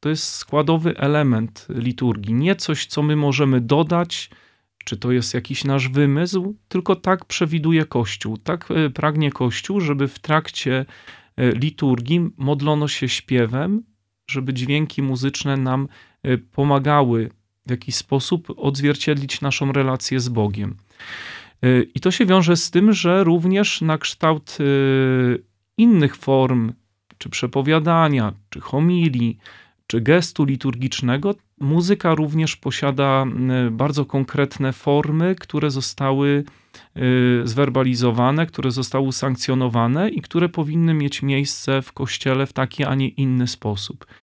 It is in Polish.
to jest składowy element liturgii. Nie coś, co my możemy dodać, czy to jest jakiś nasz wymysł, tylko tak przewiduje Kościół. Tak pragnie Kościół, żeby w trakcie liturgii modlono się śpiewem, żeby dźwięki muzyczne nam pomagały w jakiś sposób odzwierciedlić naszą relację z Bogiem. I to się wiąże z tym, że również na kształt innych form, czy przepowiadania, czy homilii, czy gestu liturgicznego, muzyka również posiada bardzo konkretne formy, które zostały zwerbalizowane, które zostały usankcjonowane i które powinny mieć miejsce w Kościele w taki, a nie inny sposób.